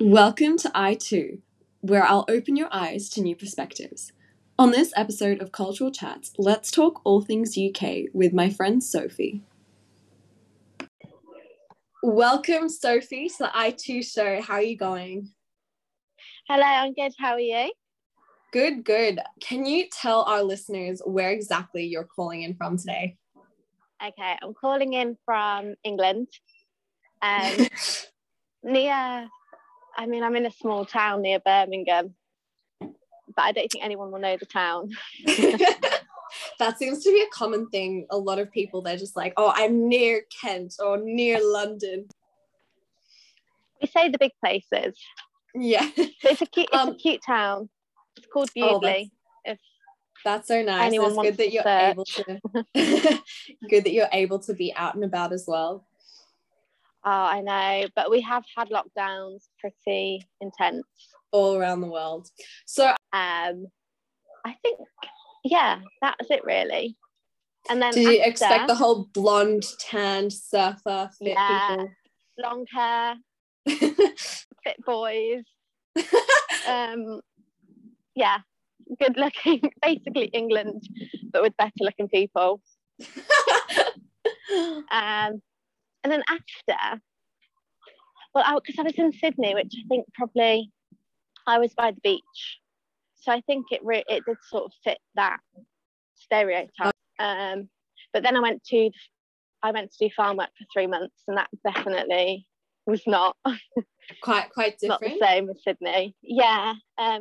Welcome to I2, where I'll open your eyes to new perspectives. On this episode of Cultural Chats, let's talk all things UK with my friend Sophie. Welcome, Sophie, to the I2 show. How are you going? Hello, I'm good. How are you? Good, good. Can you tell our listeners where exactly you're calling in from today? Okay, I'm calling in from England. I'm in a small town near Birmingham, but I don't think anyone will know the town. That seems to be a common thing. A lot of people, they're just like, oh, I'm near Kent or near London. We say the big places. Yeah. But it's a cute town. It's called Bewdley. That's so nice. It's good that you're able to good that you're able to be out and about as well. Oh, I know, but we have had lockdowns pretty intense all around the world. So I think, yeah, that's it really. And then did you expect the whole blonde, tanned, surfer, fit people? Long hair, fit boys. Yeah, good looking, basically England, but with better looking people. And then after, because I was in Sydney, which I think probably I was by the beach, so I think it did sort of fit that stereotype. But then I went to do farm work for 3 months, and that definitely was not quite different. Not the same as Sydney. Yeah, a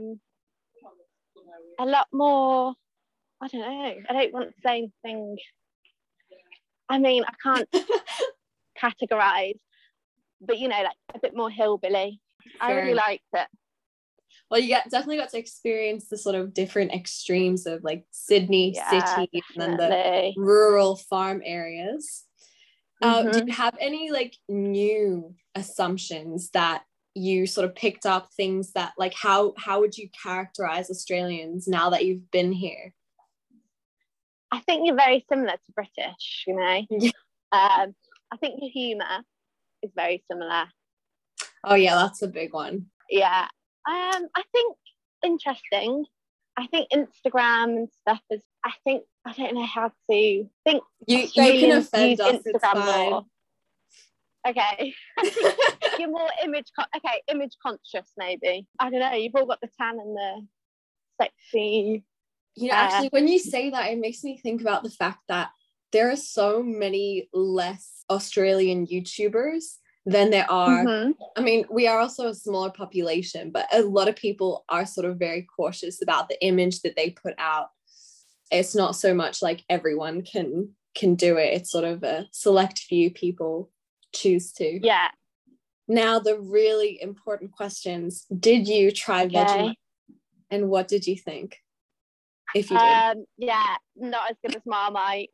lot more. I don't know. I don't want to say anything. I mean, I can't categorize, but like a bit more hillbilly. I really liked it. Well, you definitely got to experience the sort of different extremes of like Sydney city and then the rural farm areas. Do you have any like new assumptions that you sort of picked up, things that like how would you characterize Australians now that you've been here? I think you're very similar to British, Yeah. I think your humour is very similar. Oh yeah, that's a big one. Yeah. I think interesting. I think Instagram and stuff is, I don't know how to think. You can offend us, Instagram it's fine. more. Okay. You're more image conscious maybe. I don't know, you've all got the tan and the sexy. Actually, when you say that, it makes me think about the fact that there are so many less Australian YouTubers than there are. I mean, we are also a smaller population, but a lot of people are sort of very cautious about the image that they put out. It's not so much like everyone can do it. It's sort of a select few people choose to. Yeah. Now, the really important questions. Did you try Vegemite? And what did you think? If you did. Yeah, not as good as Marmite.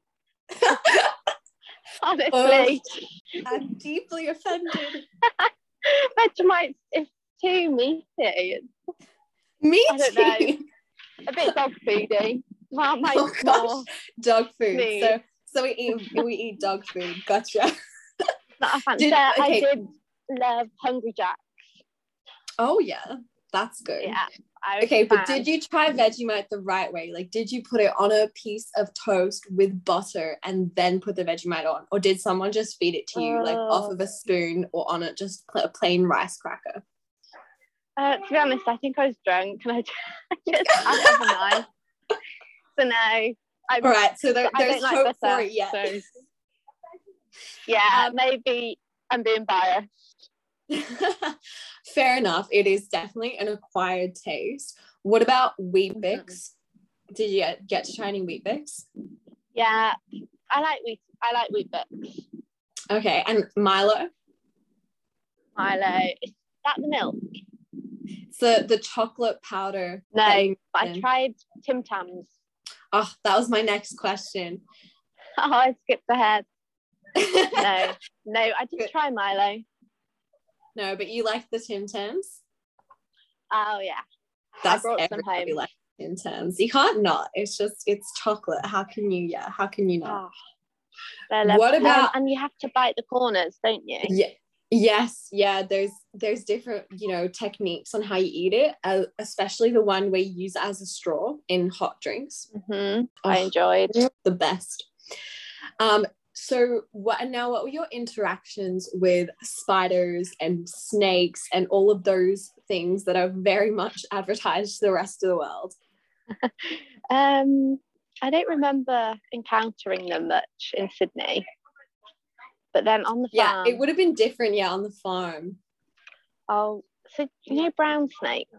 Honestly. I'm deeply offended. Vegemite is too meaty. Me I don't know. A bit dog foody. Marmite's more dog food. So we eat dog food. Gotcha. Not a fan. I did love Hungry Jack's. Oh yeah, that's good. Yeah. Okay, but did you try Vegemite the right way? Like, did you put it on a piece of toast with butter and then put the Vegemite on? Or did someone just feed it to you, like, off of a spoon or on it just a plain rice cracker? To be honest, I think I was drunk and I just had overnight. So no. All right, so there's hope butter, for it yet. So. Yeah, maybe I'm being biased. Fair enough. It is definitely an acquired taste. What about Weet-Bix? Did you get to try any Weet-Bix? Yeah, I like Weet-Bix. Okay, and Milo? Is that the milk? It's the chocolate powder. No, but I tried Tim Tams. Oh, that was my next question. Oh, I skipped ahead. No, I didn't try Milo. No, but you like the Tim Tams? Oh yeah, that's everybody likes Tim Tams. You can't not. It's chocolate. How can you not? What about? And you have to bite the corners, don't you? Yeah. Yes, yeah, there's different, techniques on how you eat it, especially the one where you use it as a straw in hot drinks. I enjoyed the best. So what were your interactions with spiders and snakes and all of those things that are very much advertised to the rest of the world? I don't remember encountering them much in Sydney. But then on the farm... Yeah, it would have been different, on the farm. Oh, so brown snakes?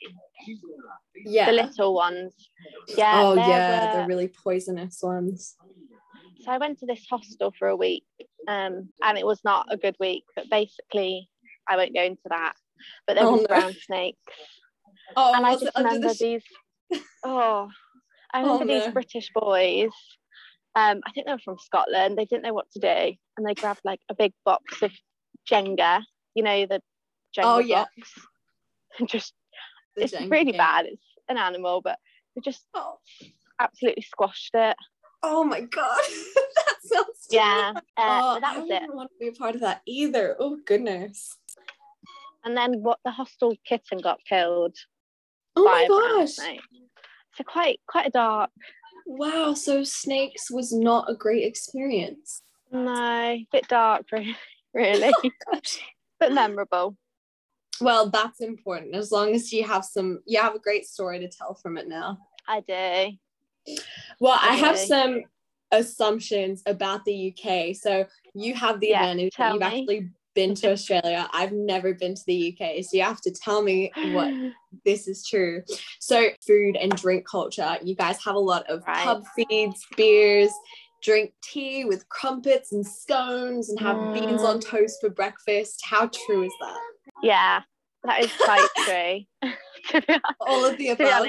Yeah. The little ones. Yeah. Oh, yeah, the really poisonous ones. So I went to this hostel for a week, and it was not a good week, but basically, I won't go into that. But there was brown snakes. Oh, and I just remember these... I remember these British boys. I think they were from Scotland. They didn't know what to do, and they grabbed like a big box of Jenga, the Jenga blocks, and just it's Jenga really bad. It's an animal, but they just absolutely squashed it. Oh my god, that sounds terrible. Yeah. That was it. I wouldn't want to be a part of that either. Oh goodness. And then the hostel kitten got killed. Oh my gosh. So quite a dark. Wow, so snakes was not a great experience. No, a bit dark, really. But memorable. Well, that's important. As long as you have a great story to tell from it now. I do. Well, I have some assumptions about the UK. So you have the advantage that you've actually been to Australia. I've never been to the UK, so you have to tell me what this is true. So food and drink culture, you guys have a lot of pub feeds, beers, drink tea with crumpets and scones, and have beans on toast for breakfast. How true is that? Yeah, that is quite true. All of the above.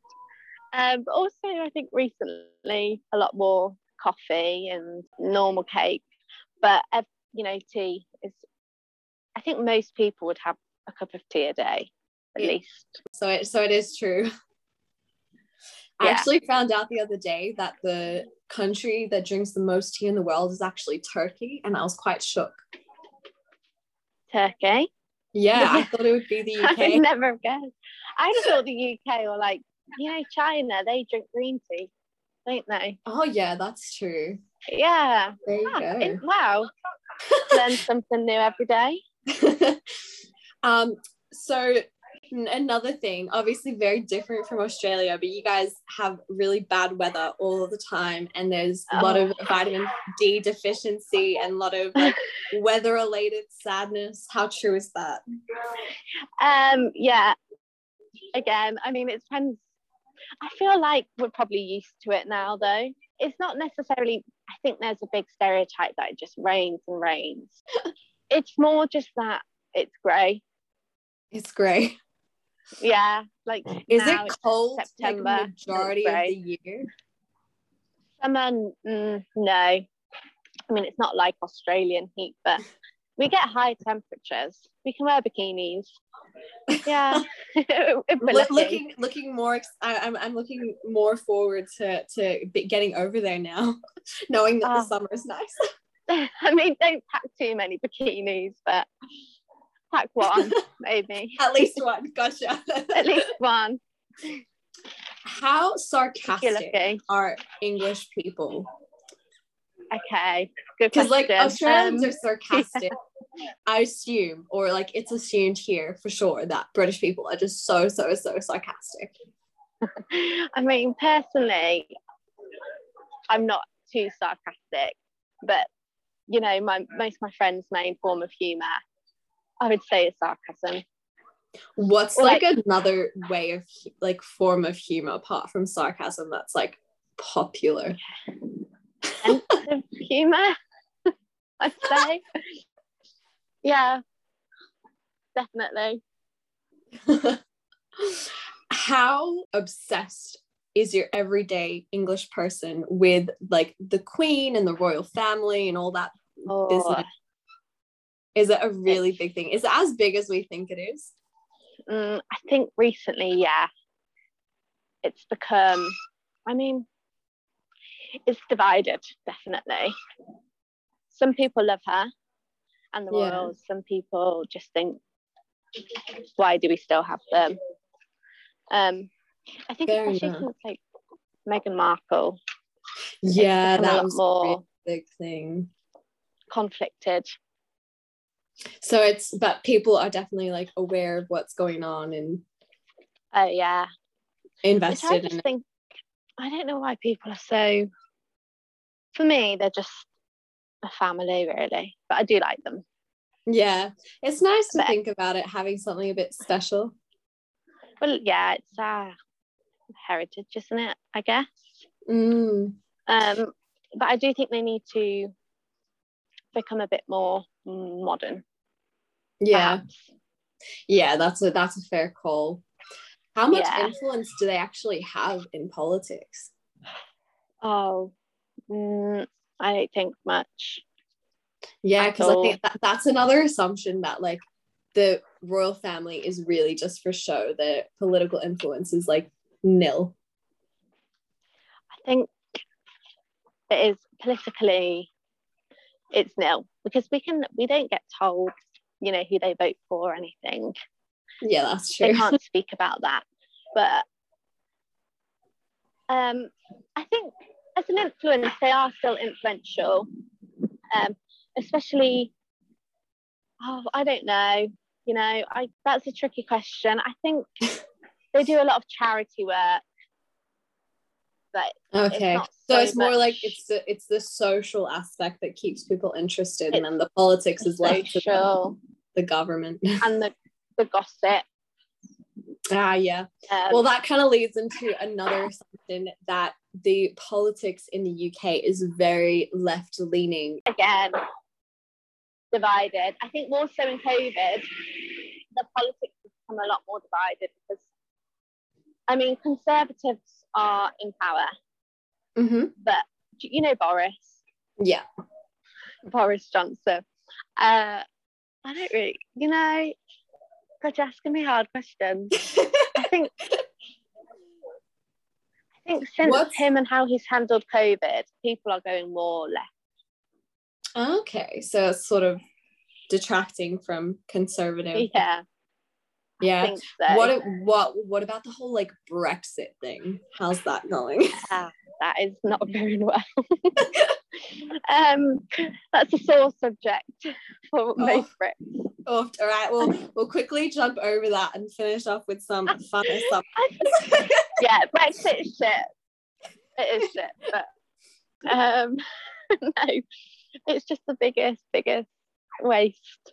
But also I think recently a lot more coffee and normal cake, but tea is, I think most people would have a cup of tea a day at least. So it is true. I actually found out the other day that the country that drinks the most tea in the world is actually Turkey, and I was quite shook. Turkey? Yeah, I thought it would be the UK. I would never have guessed. I just thought the UK or like, China, they drink green tea, don't they? Oh yeah, that's true. Yeah. There you go. Wow. Learn something new every day. So another thing, obviously very different from Australia, but you guys have really bad weather all of the time, and there's a lot of vitamin D deficiency and a lot of like weather related sadness. How true is that? Yeah, again, I mean, it depends. I feel like we're probably used to it now, though. It's not necessarily, I think there's a big stereotype that it just rains and rains. It's more just that it's grey. It's grey. Yeah, like is it cold September, like majority of the year? Summer, no. I mean, it's not like Australian heat, but we get high temperatures. We can wear bikinis. Yeah. looking more. I'm looking more forward to getting over there now, knowing that the summer is nice. I mean, don't pack too many bikinis, but pack one, maybe. At least one. Gotcha. At least one. How sarcastic are English people? Okay, good question. Because like Australians are sarcastic. Yeah. I assume, or like it's assumed here for sure, that British people are just so sarcastic. I mean, personally, I'm not too sarcastic, but most of my friends' main form of humour, I would say, is sarcasm. What's like another way of like form of humour apart from sarcasm that's like popular? Sense of humour, I'd say. Yeah, definitely. How obsessed is your everyday English person with like the Queen and the royal family and all that business? Is it a really big thing? Is it as big as we think it is? I think recently, yeah. It's become, I mean, it's divided, definitely. Some people love her, and the royals. Some people just think, why do we still have them? I think especially since like Meghan Markle. Yeah, that was more a big thing. Conflicted. So but people are definitely like aware of what's going on and invested in it. I don't know why people are so, for me, they're just a family really, but I do like them. Yeah, it's nice to think about it having something a bit special. Well, yeah, it's our heritage, isn't it, I guess. But I do think they need to become a bit more modern. Yeah, perhaps. Yeah, that's a fair call. How much influence do they actually have in politics? Oh, I don't think much. Yeah, because I think that's another assumption, that like the royal family is really just for show. The political influence is like nil. I think it is politically, it's nil, because we don't get told, you know, who they vote for or anything. Yeah, that's true. They can't speak about that. But I think as an influence, they are still influential. Especially, I don't know, you know, that's a tricky question. I think they do a lot of charity work. But okay, so it's more like it's the social aspect that keeps people interested, and then the politics is left to the government and the gossip. Yeah. Well, that kind of leads into another assumption, that the politics in the UK is very left-leaning. Again, divided. I think more so in COVID, the politics has become a lot more divided, because, I mean, Conservatives are in power. But, you know, Boris? Yeah. Boris Johnson. I don't really, you know, God, you're asking me hard questions. I think since him and how he's handled COVID, people are going more left. Okay, so it's sort of detracting from conservative. Yeah. Yeah. I think so. What about the whole like Brexit thing? How's that going? That is not going well. That's a sore subject for most Brits. All right, we'll quickly jump over that and finish off with some fun assumptions. Yeah, Brexit is shit. It is shit, but no, it's just the biggest waste.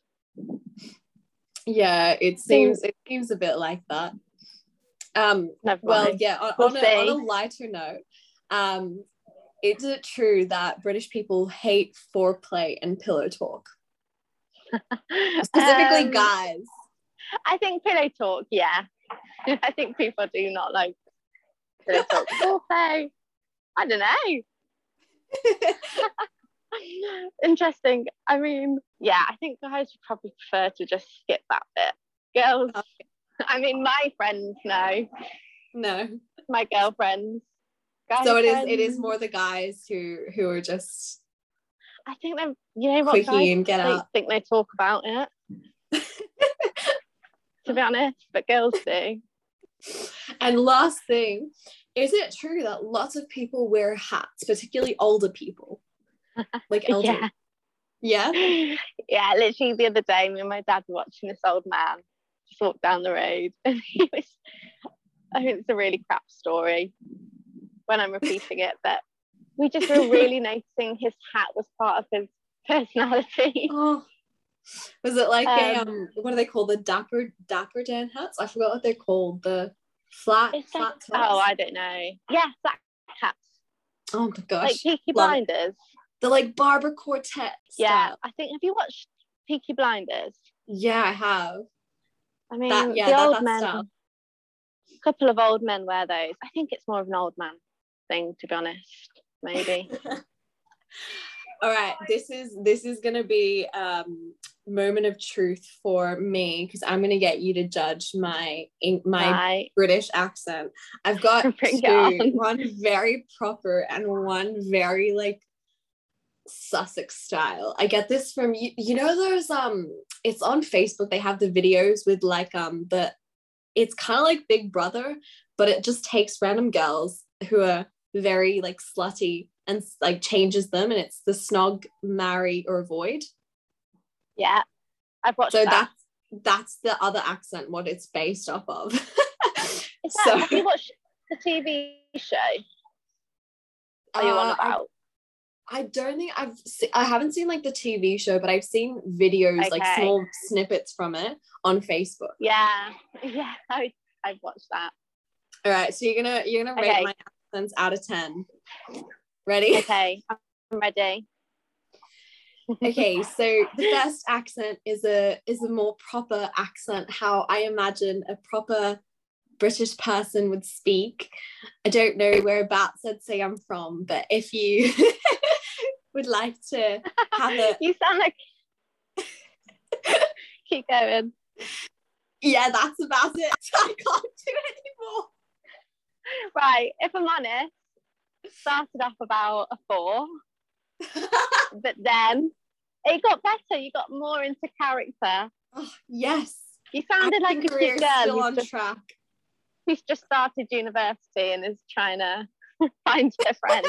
Yeah, it seems a bit like that. Well, yeah, on a lighter note, is it true that British people hate foreplay and pillow talk? Specifically guys. I think pillow talk, yeah. I think people do not like pillow talk. Foreplay, I don't know. Interesting. I mean, yeah, I think guys would probably prefer to just skip that bit. Girls, I mean, my friends no, my girlfriends. So it is more the guys who are just, I think they're, you know what, guys and get out. Think they talk about it. To be honest, but girls do. And last thing, is it true that lots of people wear hats, particularly older people? Like elderly? Yeah. Yeah, literally the other day, me and my dad were watching this old man just walk down the road, and he was, I think it's a really crap story when I'm repeating it, but we just were really noticing his hat was part of his personality. Oh, was it like what are they called? The Dapper Dan hats? I forgot what they're called. The flat tops. Oh, I don't know. Yeah, flat hats. Oh my gosh. Like Peaky Blinders. The like barber quartet yeah style. I think, have you watched Peaky Blinders? Yeah, I have. I mean, the old men, a couple of old men wear those. I think it's more of an old man thing, to be honest, maybe. All right, this is gonna be moment of truth for me, because I'm gonna get you to judge my British accent. I've got two, one very proper and one very like Sussex style. I get this from you know those it's on Facebook, they have the videos with like it's kind of like Big Brother, but it just takes random girls who are very like slutty and like changes them, and it's the snog, marry or avoid. Yeah, I've watched that. That's the other accent what it's based off of. Have you watched the TV show? Are you on about? I don't think I haven't seen like the TV show, but I've seen videos, like small snippets from it on Facebook. Yeah, I've watched that. All right, so you're gonna rate my accents out of 10. Ready? Okay, I'm ready. Okay, so the first accent is a more proper accent, how I imagine a proper British person would speak. I don't know whereabouts I'd say I'm from, but if you would like to have it. You sound like keep going. Yeah, that's about it. I can't do it anymore. Right, if I'm honest, started off about a 4, but then it got better. You got more into character. Oh, yes. You sounded like a cute girl. Still on track. He's just started university and is trying to find a friend.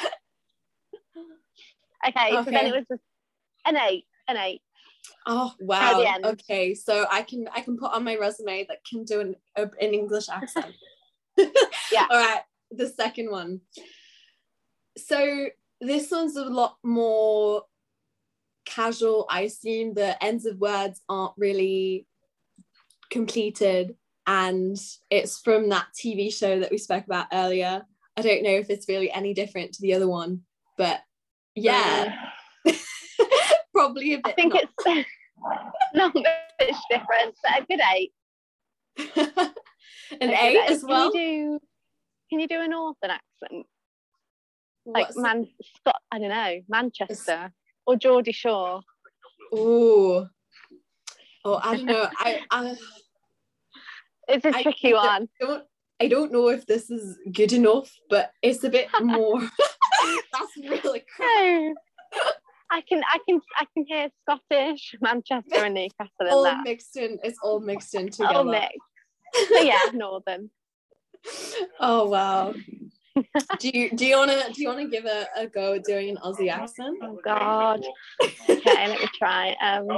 Okay, so then it was just an 8. Oh wow. Okay, so I can put on my resume that can do an English accent. Yeah. All right, the second one. So this one's a lot more casual. I assume the ends of words aren't really completed, and it's from that TV show that we spoke about earlier. I don't know if it's really any different to the other one, but yeah. Probably a bit. I think it's not much different, but a good 8. An 8 as well. Can you do a northern accent? Like Scott, I don't know, Manchester or Geordie Shore. Ooh. Oh, I don't know. I it's a tricky one. I don't know if this is good enough, but it's a bit more. That's really crap. I can hear Scottish, Manchester, and Newcastle in all that. Mixed in. It's all mixed in together. All mixed. So yeah, northern. Oh wow. Do you wanna give a go at doing an Aussie accent? Oh god. Okay, let me try.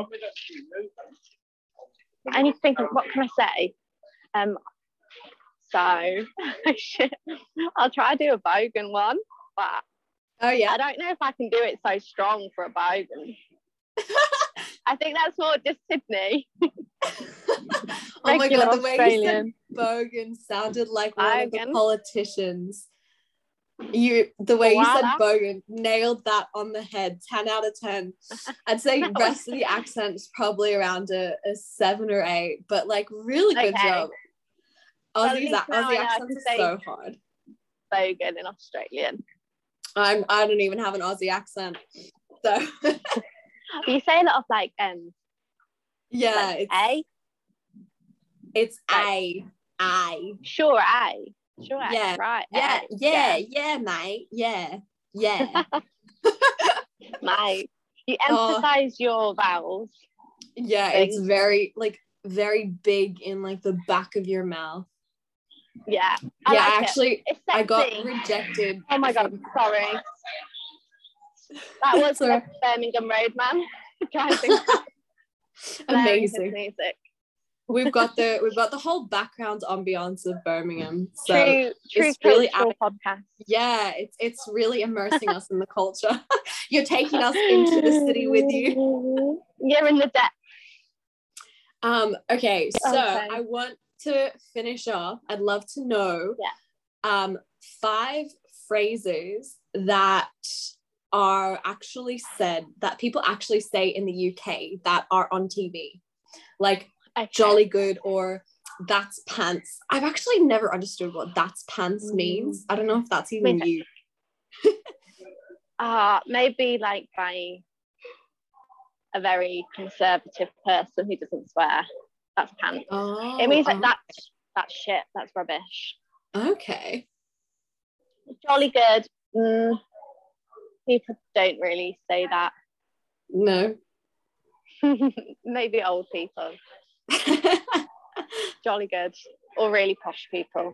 I need to think of what can I say. So I'll try to do a bogan one, but oh yeah, I don't know if I can do it so strong for a bogan. I think that's more just Sydney. Oh my god, the way you said bogan sounded like one of the politicians. The way you said bogan, nailed that on the head. 10 out of 10. I'd say rest of the accent's probably around a 7 or 8, but like really good job. Aussie accents are so hard. Bogan in Australian. I don't even have an Aussie accent, so. You say a lot of like yeah, like it's A. It's like, A. Sure, A. Sure, yeah, right. Yeah, mate. Yeah. Mate, you emphasize your vowels. Yeah, it's very big in like the back of your mouth. Yeah. I got rejected. Oh my god, sorry. That was the Birmingham Roadman. Amazing music. We've got the whole background ambiance of Birmingham. So true it's really podcast. Yeah, it's really immersing us in the culture. You're taking us into the city with you. You're in the depth. Okay, so I want to finish off. I'd love to know 5 phrases that are actually said, that people actually say in the UK that are on TV, like jolly good or that's pants. I've actually never understood what that's pants means. I don't know if that's even you. Maybe like by a very conservative person who doesn't swear. That's pants. It means like that's shit. That's rubbish. Okay. Jolly good. People don't really say that. No. Maybe old people. Jolly good. Or really posh people.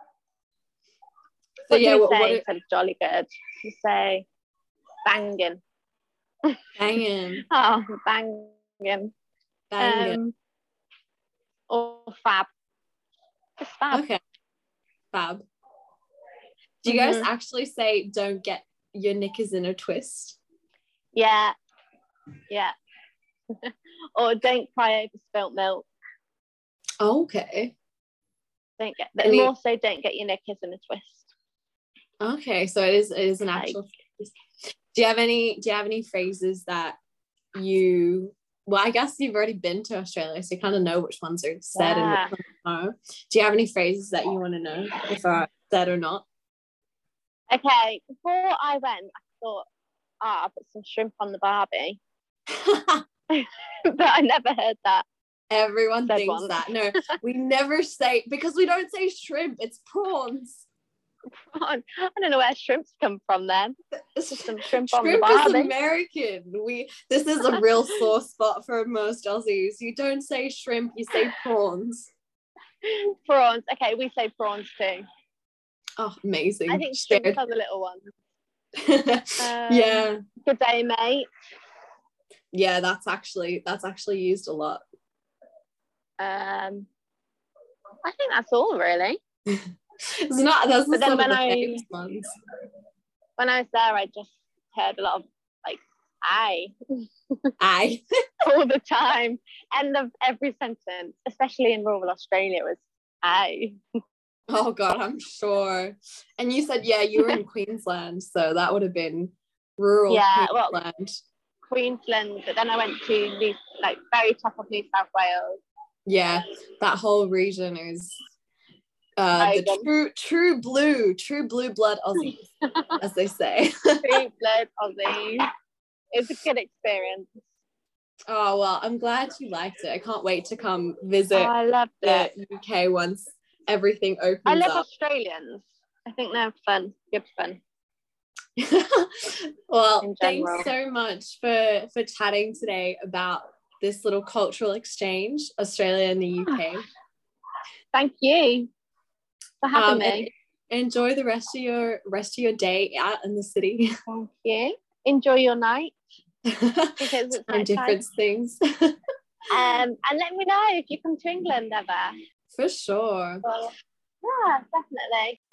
So What do yeah, you say instead of jolly good? You say banging. Banging. Oh, banging. Banging. Or fab. Just fab. Okay. Fab. Do you guys actually say don't get your knickers in a twist? Yeah. Yeah. Or don't cry over spilt milk. Okay. Don't get your knickers in a twist. Okay, so it is an actual phrase. Do you have any phrases that well, I guess you've already been to Australia, so you kind of know which ones are said and which ones are. Do you have any phrases that you want to know if are said or not? Okay, before I went, I thought, I'll put some shrimp on the barbie. But I never heard that. Everyone thinks that. No, we never say, because we don't say shrimp, it's prawns. I don't know where shrimps come from then. Just some shrimp on the barbie. Shrimp is American. This is a real sore spot for most Aussies. You don't say shrimp, you say prawns. Prawns. Okay, we say prawns too. Oh, amazing. I think shrimps are the little ones. Yeah. Good day, mate. Yeah, that's actually used a lot. I think that's all really. It's not. That's not some of the famous ones. When I was there, I just heard a lot of like "aye," "aye" all the time. End of every sentence, especially in rural Australia, was "aye." Oh God, I'm sure. And you said, yeah, you were in Queensland, so that would have been rural Queensland. Well, Queensland, but then I went to very top of New South Wales. Yeah, that whole region is the true blue blood Aussies, as they say. True blood Aussies. It's a good experience. Oh well, I'm glad you liked it. I can't wait to come visit I loved the UK once everything opens up. I love Australians. I think they're fun. Good fun. Well, thanks so much for chatting today about this little cultural exchange, Australia and the UK. Thank you for having me. Enjoy the rest of your day out in the city. Thank you. Enjoy your night. Because it's different things. And let me know if you come to England ever. For sure. Yeah, definitely.